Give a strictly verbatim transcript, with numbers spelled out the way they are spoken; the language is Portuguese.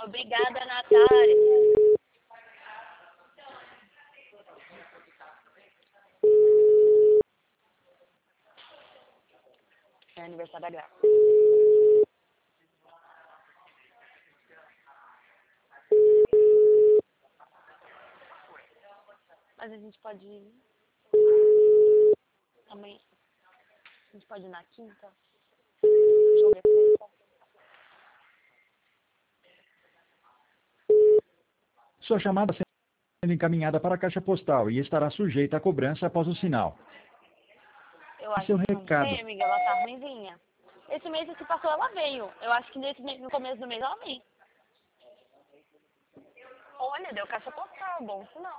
Obrigada, Natália. É aniversário da Graça. Mas a gente pode ir amanhã. A gente pode ir na quinta. O jogo é sexta. Sua chamada está sendo encaminhada para a caixa postal e estará sujeita a cobrança após o sinal. Eu acho Seu que não recado. sei, amiga. Ela tá ruimzinha. Esse mês que passou, ela veio. Eu acho que nesse, mês- no começo do mês ela vem. Olha, deu caixa postal. Bom sinal.